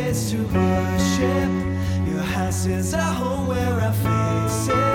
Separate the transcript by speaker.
Speaker 1: place to worship. Your house is a home where I face it.